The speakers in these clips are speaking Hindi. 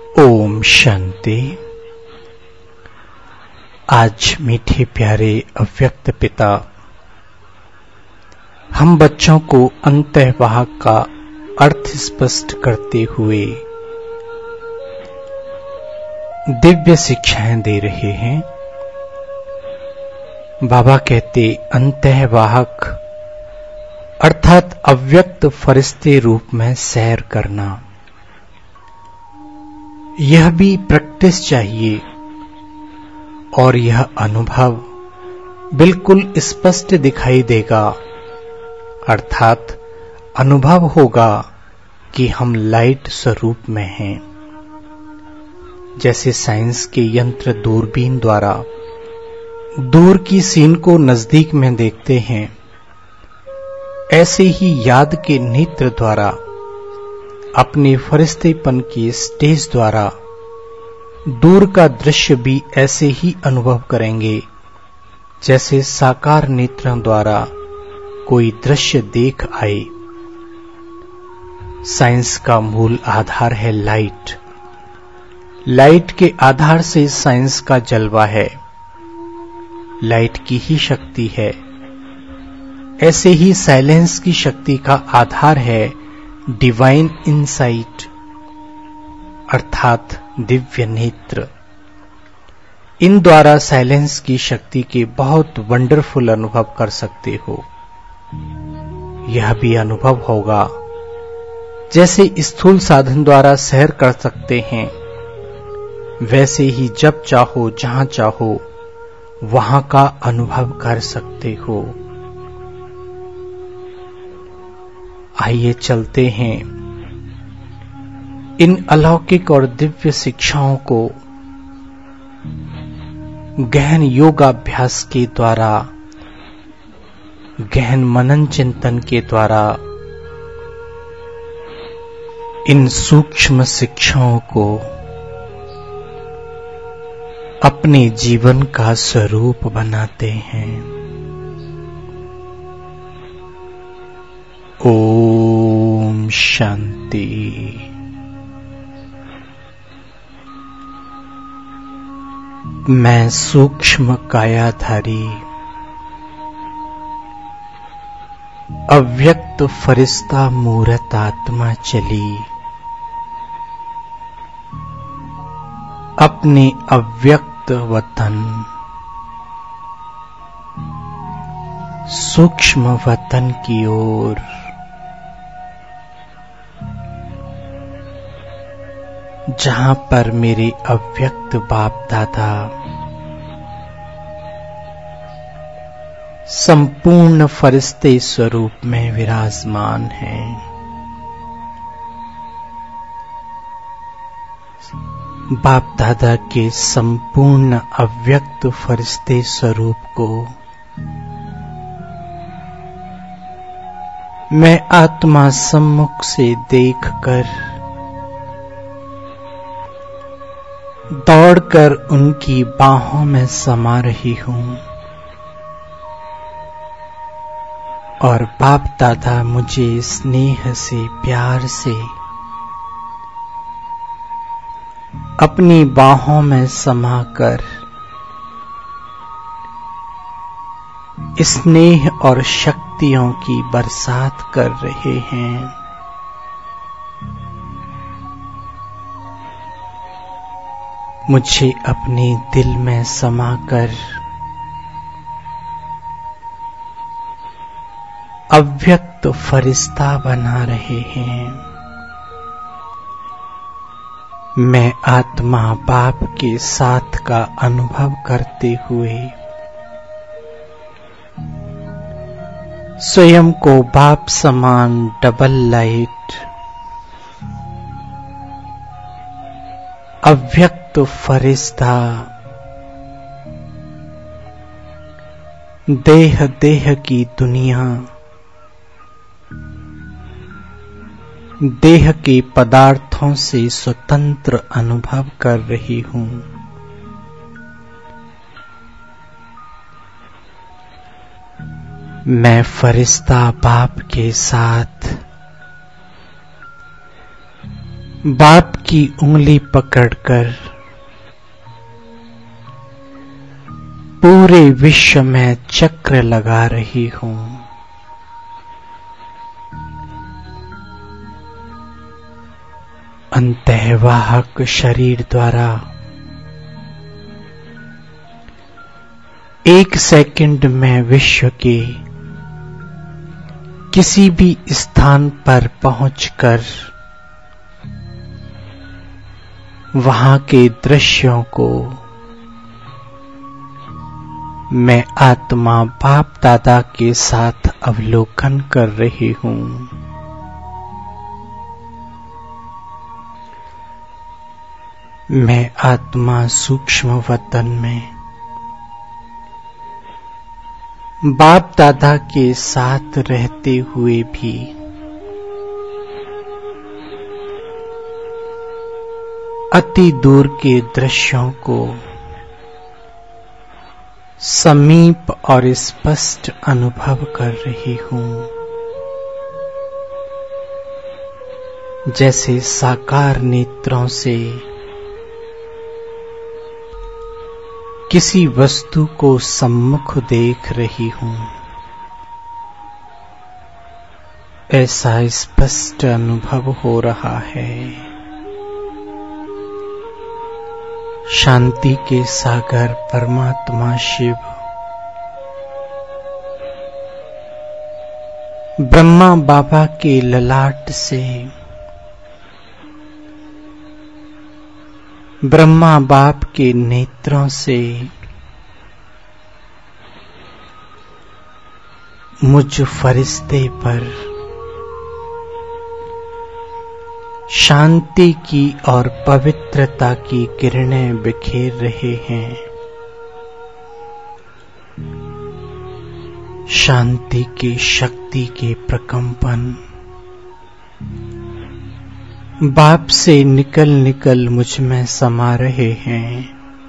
ओम शांति। आज मीठे प्यारे अव्यक्त पिता हम बच्चों को अंतःवाहक का अर्थ स्पष्ट करते हुए दिव्य शिक्षाएं दे रहे हैं। बाबा कहते अंतःवाहक अर्थात अव्यक्त फरिश्ते रूप में सैर करना, यह भी प्रैक्टिस चाहिए और यह अनुभव बिल्कुल स्पष्ट दिखाई देगा। अर्थात अनुभव होगा कि हम लाइट स्वरूप में हैं। जैसे साइंस के यंत्र दूरबीन द्वारा दूर की सीन को नजदीक में देखते हैं, ऐसे ही याद के नेत्र द्वारा अपने फरिश्तेपन के स्टेज द्वारा दूर का दृश्य भी ऐसे ही अनुभव करेंगे जैसे साकार नेत्रों द्वारा कोई दृश्य देख आए। साइंस का मूल आधार है लाइट। लाइट के आधार से साइंस का जलवा है। लाइट की ही शक्ति है। ऐसे ही साइलेंस की शक्ति का आधार है डिवाइन इनसाइट अर्थात दिव्य नेत्र। इन द्वारा साइलेंस की शक्ति के बहुत वंडरफुल अनुभव कर सकते हो। यह भी अनुभव होगा जैसे स्थूल साधन द्वारा सैर कर सकते हैं, वैसे ही जब चाहो जहां चाहो वहां का अनुभव कर सकते हो। आइए चलते हैं इन अलौकिक और दिव्य शिक्षाओं को गहन योगाभ्यास के द्वारा, गहन मनन चिंतन के द्वारा इन सूक्ष्म शिक्षाओं को अपने जीवन का स्वरूप बनाते हैं। ओम शांति। मैं सूक्ष्म कायाधारी अव्यक्त फरिश्ता मूरत आत्मा चली अपने अव्यक्त वतन सूक्ष्म वतन की ओर। जहां पर मेरे अव्यक्त बाप दादा संपूर्ण फरिश्ते स्वरूप में विराजमान हैं। बाप दादा के संपूर्ण अव्यक्त फरिश्ते स्वरूप को मैं आत्मा सम्मुख से देखकर दौड़कर उनकी बाहों में समा रही हूं और बाप दादा मुझे स्नेह से, प्यार से अपनी बाहों में समाकर स्नेह और शक्तियों की बरसात कर रहे हैं। मुझे अपने दिल में समाकर अव्यक्त फरिश्ता बना रहे हैं। मैं आत्मा बाप के साथ का अनुभव करते हुए स्वयं को बाप समान डबल लाइट अव्यक्त फरिश्ता देह देह की दुनिया, देह के पदार्थों से स्वतंत्र अनुभव कर रही हूं। मैं फरिश्ता बाप के साथ बाप की उंगली पकड़कर पूरे विश्व में चक्र लगा रही हूं। अंतःवाहक शरीर द्वारा 1 सेकंड में विश्व के किसी भी स्थान पर पहुंचकर वहां के दृश्यों को मैं आत्मा बाप दादा के साथ अवलोकन कर रही हूं। मैं आत्मा सूक्ष्म वतन में बाप दादा के साथ रहते हुए भी अति दूर के दृश्यों को समीप और स्पष्ट अनुभव कर रही हूं, जैसे साकार नेत्रों से किसी वस्तु को सम्मुख देख रही हूं। ऐसा स्पष्ट अनुभव हो रहा है। शांति के सागर परमात्मा शिव ब्रह्मा बाबा के ललाट से ब्रह्मा बाप के नेत्रों से मुझ फरिश्ते पर शांति की और पवित्रता की किरणें बिखेर रहे हैं। शांति की शक्ति के प्रकंपन बाप से निकल निकल मुझ में समा रहे हैं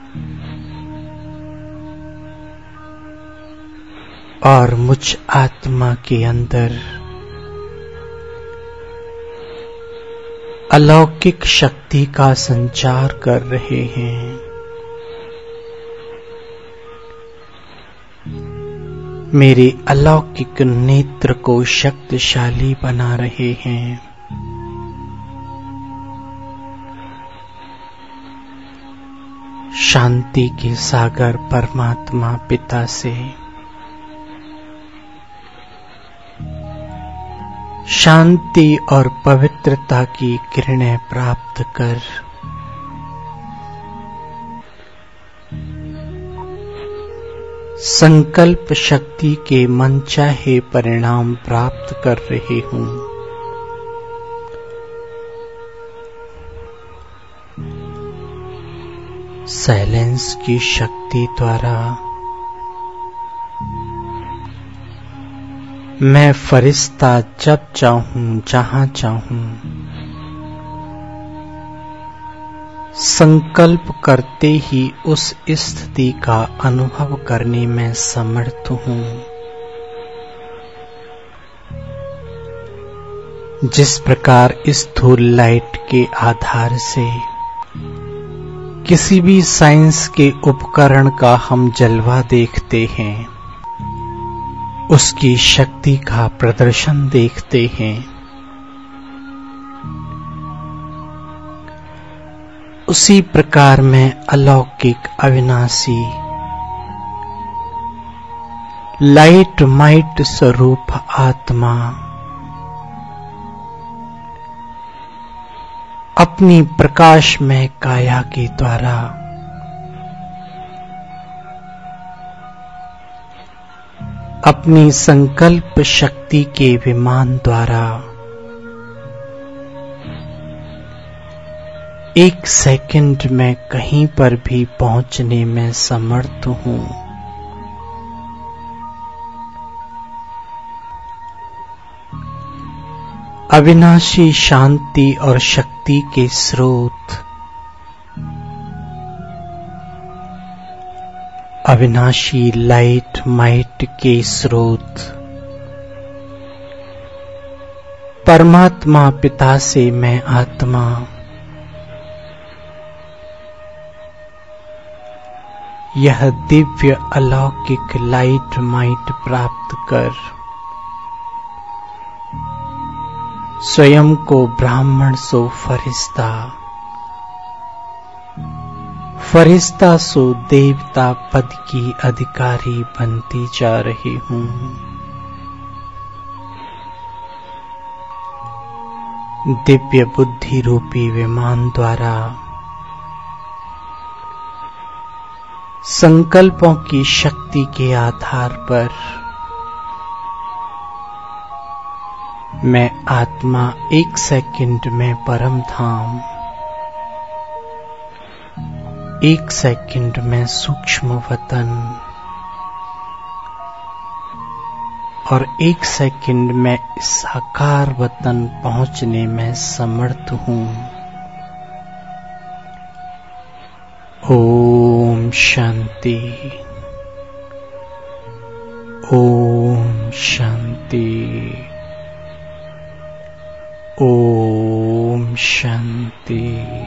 और मुझ आत्मा के अंदर अलौकिक शक्ति का संचार कर रहे हैं। मेरे अलौकिक नेत्र को शक्तिशाली बना रहे हैं। शांति के सागर परमात्मा पिता से शांति और पवित्रता की किरणें प्राप्त कर संकल्प शक्ति के मनचाहे परिणाम प्राप्त कर रही हूं। साइलेंस की शक्ति द्वारा मैं फरिश्ता जब चाहूं जहां चाहूं संकल्प करते ही उस स्थिति का अनुभव करने में समर्थ हूं। जिस प्रकार स्थूल लाइट के आधार से किसी भी साइंस के उपकरण का हम जलवा देखते हैं, उसकी शक्ति का प्रदर्शन देखते हैं, उसी प्रकार में अलौकिक अविनाशी लाइट माइट स्वरूप आत्मा अपनी प्रकाशमय काया के द्वारा अपनी संकल्प शक्ति के विमान द्वारा 1 सेकंड में कहीं पर भी पहुंचने में समर्थ हूं। अविनाशी शांति और शक्ति के स्रोत, अविनाशी लाइट माइट के स्रोत परमात्मा पिता से मैं आत्मा यह दिव्य अलौकिक लाइट माइट प्राप्त कर स्वयं को ब्राह्मण सो फरिश्ता, फरिश्ता सो देवता पद की अधिकारी बनती जा रही हूं। दिव्य बुद्धि रूपी विमान द्वारा संकल्पों की शक्ति के आधार पर मैं आत्मा 1 सेकंड में परम धाम, 1 सेकंड में सूक्ष्म वतन और 1 सेकंड में साकार वतन पहुंचने में समर्थ हूं। ओम शांति, ओम शांति, ओम शांति।